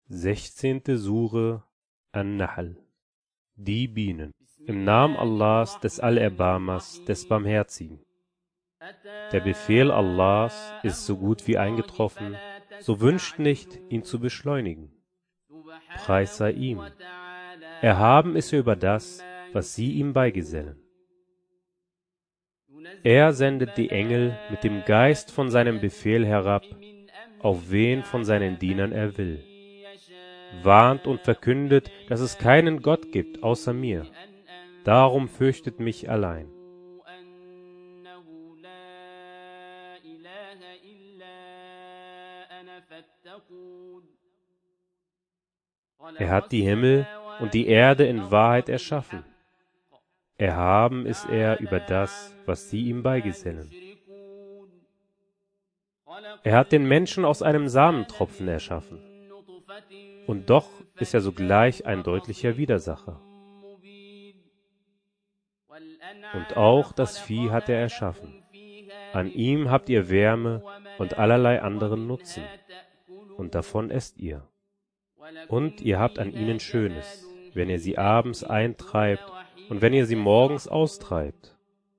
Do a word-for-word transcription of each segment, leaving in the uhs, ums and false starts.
Sechzehnte Sure An-Nahl. Die Bienen. Im Namen Allahs, des Allerbarmers, des Barmherzigen. Der Befehl Allahs ist so gut wie eingetroffen, so wünscht nicht, ihn zu beschleunigen. Preis sei ihm. Erhaben ist er über das, was sie ihm beigesellen. Er sendet die Engel mit dem Geist von seinem Befehl herab, auf wen von seinen Dienern er will. Warnt und verkündet, dass es keinen Gott gibt außer mir. Darum fürchtet mich allein. Er hat die Himmel und die Erde in Wahrheit erschaffen. Erhaben ist er über das, was sie ihm beigesellen. Er hat den Menschen aus einem Samentropfen erschaffen. Und doch ist er sogleich ein deutlicher Widersacher. Und auch das Vieh hat er erschaffen. An ihm habt ihr Wärme und allerlei anderen Nutzen. Und davon esst ihr. Und ihr habt an ihnen Schönes, wenn ihr sie abends eintreibt und wenn ihr sie morgens austreibt.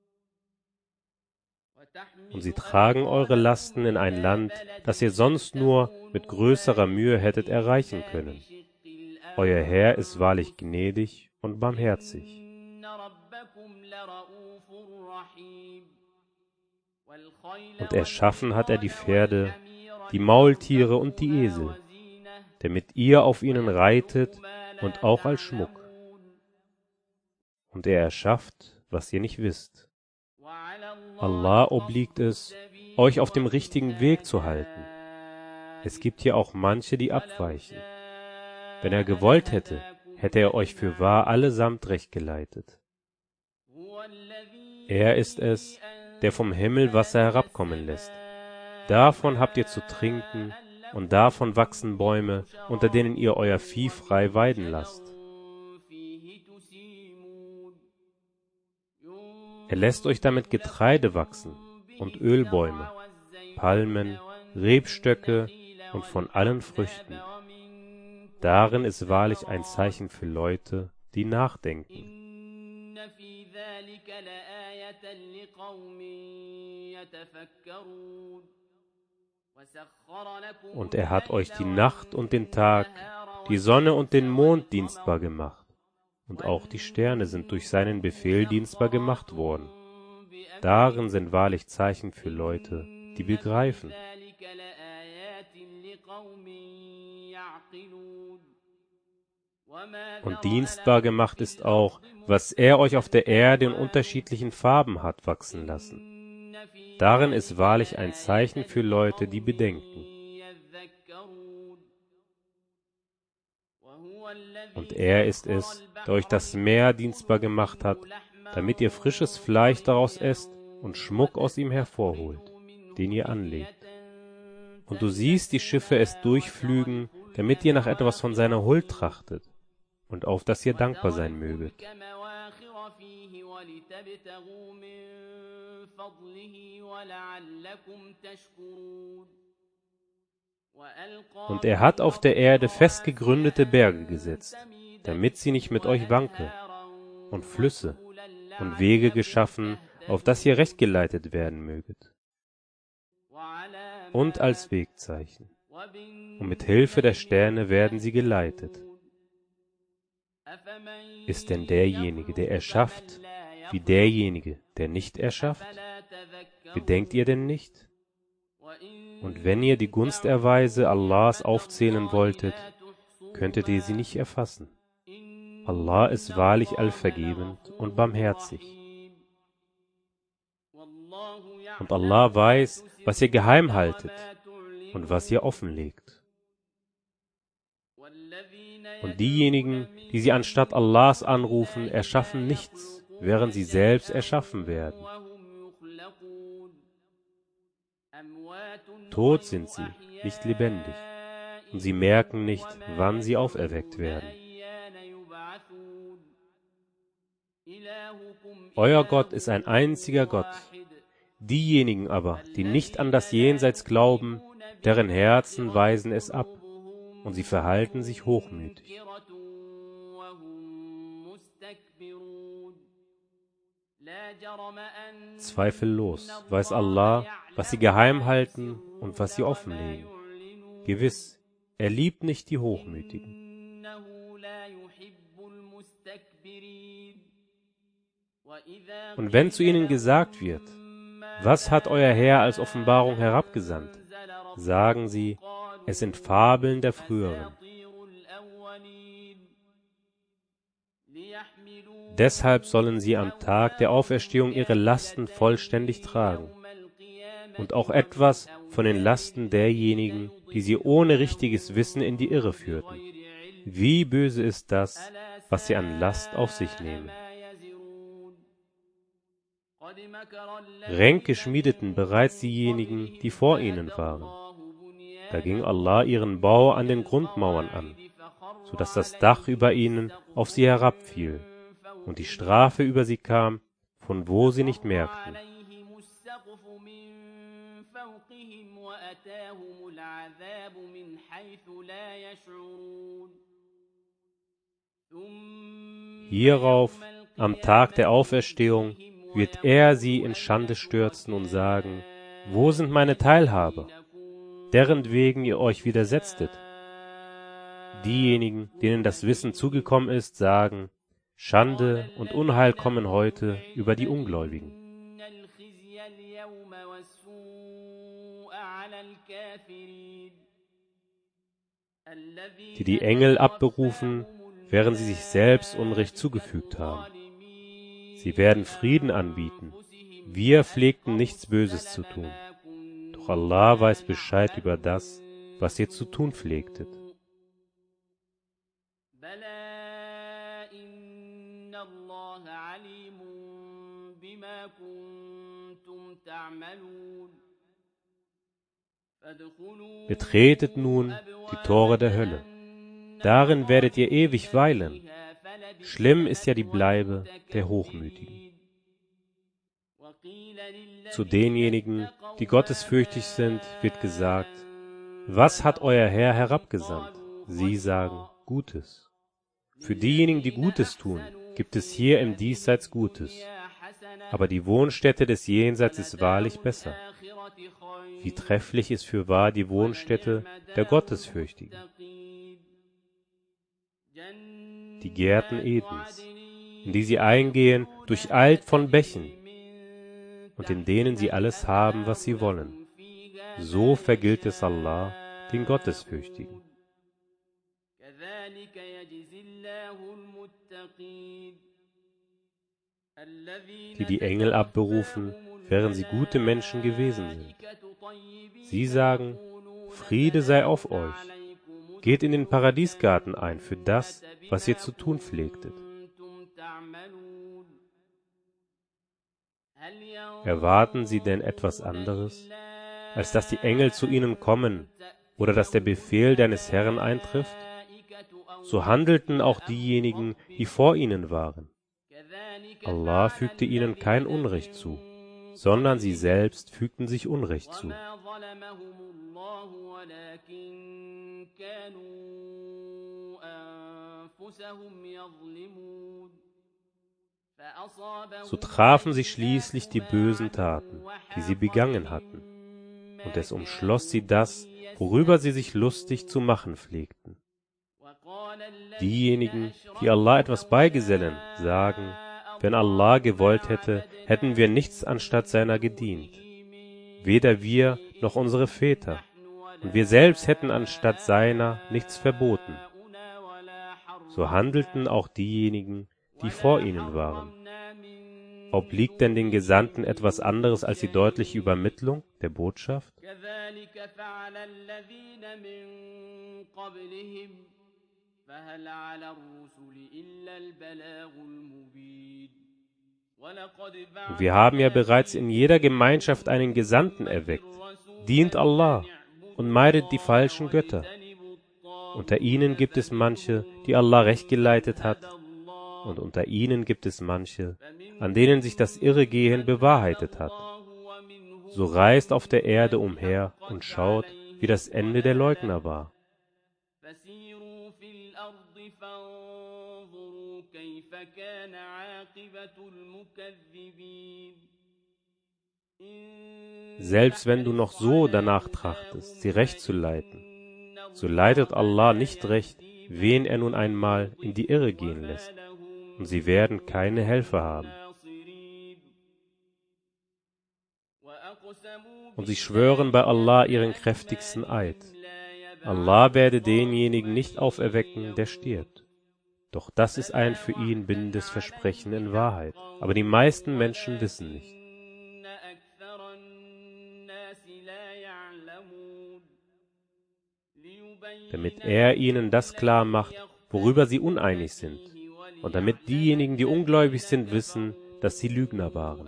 Und sie tragen eure Lasten in ein Land, das ihr sonst nur mit größerer Mühe hättet erreichen können. Euer Herr ist wahrlich gnädig und barmherzig. Und erschaffen hat er die Pferde, die Maultiere und die Esel, damit ihr auf ihnen reitet und auch als Schmuck. Und er erschafft, was ihr nicht wisst. Allah obliegt es, euch auf dem richtigen Weg zu halten. Es gibt hier auch manche, die abweichen. Wenn er gewollt hätte, hätte er euch fürwahr allesamt recht geleitet. Er ist es, der vom Himmel Wasser herabkommen lässt. Davon habt ihr zu trinken, und davon wachsen Bäume, unter denen ihr euer Vieh frei weiden lasst. Er lässt euch damit Getreide wachsen und Ölbäume, Palmen, Rebstöcke und von allen Früchten. Darin ist wahrlich ein Zeichen für Leute, die nachdenken. Und er hat euch die Nacht und den Tag, die Sonne und den Mond dienstbar gemacht. Und auch die Sterne sind durch seinen Befehl dienstbar gemacht worden. Darin sind wahrlich Zeichen für Leute, die begreifen. Und dienstbar gemacht ist auch, was er euch auf der Erde in unterschiedlichen Farben hat wachsen lassen. Darin ist wahrlich ein Zeichen für Leute, die bedenken. Und er ist es, der euch das Meer dienstbar gemacht hat, damit ihr frisches Fleisch daraus esst und Schmuck aus ihm hervorholt, den ihr anlegt. Und du siehst die Schiffe es durchflügen, damit ihr nach etwas von seiner Huld trachtet und auf das ihr dankbar sein möget. Und er hat auf der Erde fest gegründete Berge gesetzt, damit sie nicht mit euch wanke, und Flüsse und Wege geschaffen, auf das ihr recht geleitet werden möget. Und als Wegzeichen. Und mit Hilfe der Sterne werden sie geleitet. Ist denn derjenige, der erschafft, wie derjenige, der nicht erschafft? Bedenkt ihr denn nicht? Und wenn ihr die Gunsterweise Allahs aufzählen wolltet, könntet ihr sie nicht erfassen. Allah ist wahrlich allvergebend und barmherzig. Und Allah weiß, was ihr geheim haltet und was ihr offenlegt. Und diejenigen, die sie anstatt Allahs anrufen, erschaffen nichts, während sie selbst erschaffen werden. Tot sind sie, nicht lebendig, und sie merken nicht, wann sie auferweckt werden. Euer Gott ist ein einziger Gott. Diejenigen aber, die nicht an das Jenseits glauben, deren Herzen weisen es ab. und sie verhalten sich hochmütig. Zweifellos weiß Allah, was sie geheim halten und was sie offenlegen. Gewiss, er liebt nicht die Hochmütigen. Und wenn zu ihnen gesagt wird, was hat euer Herr als Offenbarung herabgesandt, sagen sie, es sind Fabeln der Früheren. Deshalb sollen sie am Tag der Auferstehung ihre Lasten vollständig tragen und auch etwas von den Lasten derjenigen, die sie ohne richtiges Wissen in die Irre führten. Wie böse ist das, was sie an Last auf sich nehmen. Ränke schmiedeten bereits diejenigen, die vor ihnen waren. Da ging Allah ihren Bau an den Grundmauern an, so dass das Dach über ihnen auf sie herabfiel und die Strafe über sie kam, von wo sie nicht merkten. Hierauf, am Tag der Auferstehung, wird er sie in Schande stürzen und sagen, wo sind meine Teilhaber, deren wegen ihr euch widersetztet? Diejenigen, denen das Wissen zugekommen ist, sagen, Schande und Unheil kommen heute über die Ungläubigen. Die die Engel abberufen, während sie sich selbst Unrecht zugefügt haben. Sie werden Frieden anbieten. Wir pflegten nichts Böses zu tun. Doch Allah weiß Bescheid über das, was ihr zu tun pflegtet. Betretet nun die Tore der Hölle. Darin werdet ihr ewig weilen. Schlimm ist ja die Bleibe der Hochmütigen. Zu denjenigen, die gottesfürchtig sind, wird gesagt, was hat euer Herr herabgesandt? Sie sagen, Gutes. Für diejenigen, die Gutes tun, gibt es hier im Diesseits Gutes. Aber die Wohnstätte des Jenseits ist wahrlich besser. Wie trefflich ist fürwahr die Wohnstätte der Gottesfürchtigen. Die Gärten Edens, in die sie eingehen, durcheilt von Bächen, und in denen sie alles haben, was sie wollen. So vergilt es Allah, den Gottesfürchtigen. Die die Engel abberufen, während sie gute Menschen gewesen sind. Sie sagen, Friede sei auf euch. Geht in den Paradiesgarten ein für das, was ihr zu tun pflegtet. Erwarten sie denn etwas anderes, als dass die Engel zu ihnen kommen oder dass der Befehl deines Herrn eintrifft? So handelten auch diejenigen, die vor ihnen waren. Allah fügte ihnen kein Unrecht zu, sondern sie selbst fügten sich Unrecht zu. So trafen sie schließlich die bösen Taten, die sie begangen hatten, und es umschloss sie das, worüber sie sich lustig zu machen pflegten. Diejenigen, die Allah etwas beigesellen, sagen, wenn Allah gewollt hätte, hätten wir nichts anstatt seiner gedient. Weder wir noch unsere Väter, und wir selbst hätten anstatt seiner nichts verboten. So handelten auch diejenigen, die vor ihnen waren. Obliegt denn den Gesandten etwas anderes als die deutliche Übermittlung der Botschaft? Wir haben ja bereits in jeder Gemeinschaft einen Gesandten erweckt. Dient Allah und meidet die falschen Götter. Unter ihnen gibt es manche, die Allah recht geleitet hat, und unter ihnen gibt es manche, an denen sich das Irregehen bewahrheitet hat. So reist auf der Erde umher und schaut, wie das Ende der Leugner war. Selbst wenn du noch so danach trachtest, sie recht zu leiten, so leitet Allah nicht recht, wen er nun einmal in die Irre gehen lässt, und sie werden keine Helfer haben. Und sie schwören bei Allah ihren kräftigsten Eid. Allah werde denjenigen nicht auferwecken, der stirbt. Doch das ist ein für ihn bindendes Versprechen in Wahrheit. Aber die meisten Menschen wissen nicht. Damit er ihnen das klar macht, worüber sie uneinig sind, und damit diejenigen, die ungläubig sind, wissen, dass sie Lügner waren.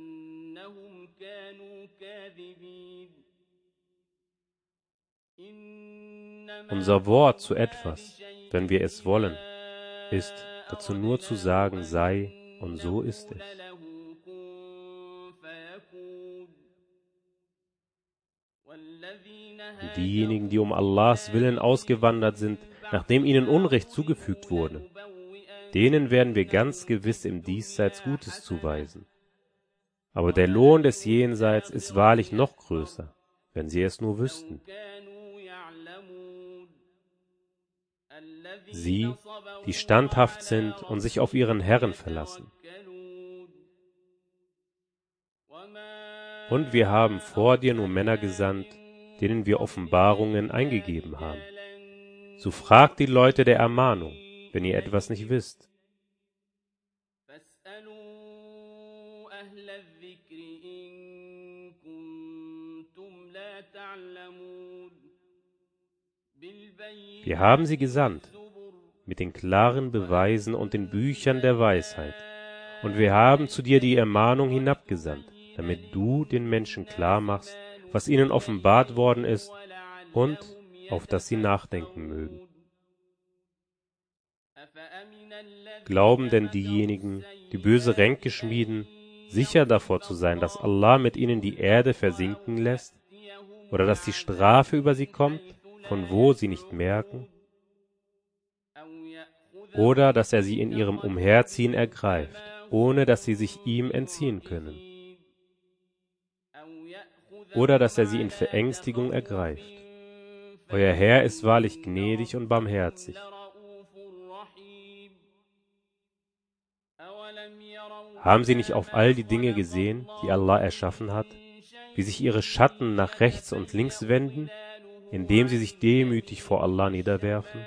Unser Wort zu etwas, wenn wir es wollen, ist, dazu nur zu sagen, sei, und so ist es. Und diejenigen, die um Allahs Willen ausgewandert sind, nachdem ihnen Unrecht zugefügt wurde, denen werden wir ganz gewiss im Diesseits Gutes zuweisen. Aber der Lohn des Jenseits ist wahrlich noch größer, wenn sie es nur wüssten. Sie, die standhaft sind und sich auf ihren Herrn verlassen. Und wir haben vor dir nur Männer gesandt, denen wir Offenbarungen eingegeben haben. So fragt die Leute der Ermahnung, wenn ihr etwas nicht wisst. Wir haben sie gesandt, mit den klaren Beweisen und den Büchern der Weisheit. Und wir haben zu dir die Ermahnung hinabgesandt, damit du den Menschen klar machst, was ihnen offenbart worden ist und auf das sie nachdenken mögen. Glauben denn diejenigen, die böse Ränke schmieden, sicher davor zu sein, dass Allah mit ihnen die Erde versinken lässt, oder dass die Strafe über sie kommt, von wo sie nicht merken, oder dass er sie in ihrem Umherziehen ergreift, ohne dass sie sich ihm entziehen können, oder dass er sie in Verängstigung ergreift. Euer Herr ist wahrlich gnädig und barmherzig. Haben sie nicht auf all die Dinge gesehen, die Allah erschaffen hat, wie sich ihre Schatten nach rechts und links wenden, indem sie sich demütig vor Allah niederwerfen?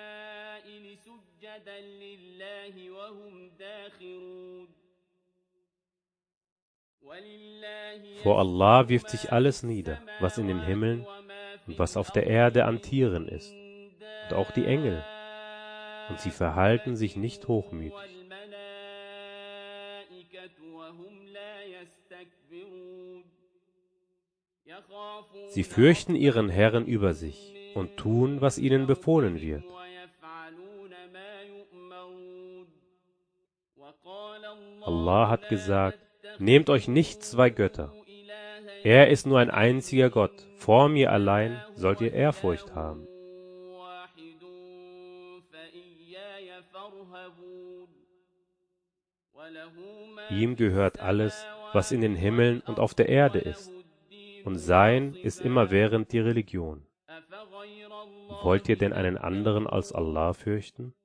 Vor Allah wirft sich alles nieder, was in den Himmeln und was auf der Erde an Tieren ist, und auch die Engel, und sie verhalten sich nicht hochmütig. Sie fürchten ihren Herrn über sich und tun, was ihnen befohlen wird. Allah hat gesagt, nehmt euch nicht zwei Götter. Er ist nur ein einziger Gott. Vor mir allein sollt ihr Ehrfurcht haben. Ihm gehört alles, was in den Himmeln und auf der Erde ist. Und sein ist immerwährend die Religion. Wollt ihr denn einen anderen als Allah fürchten?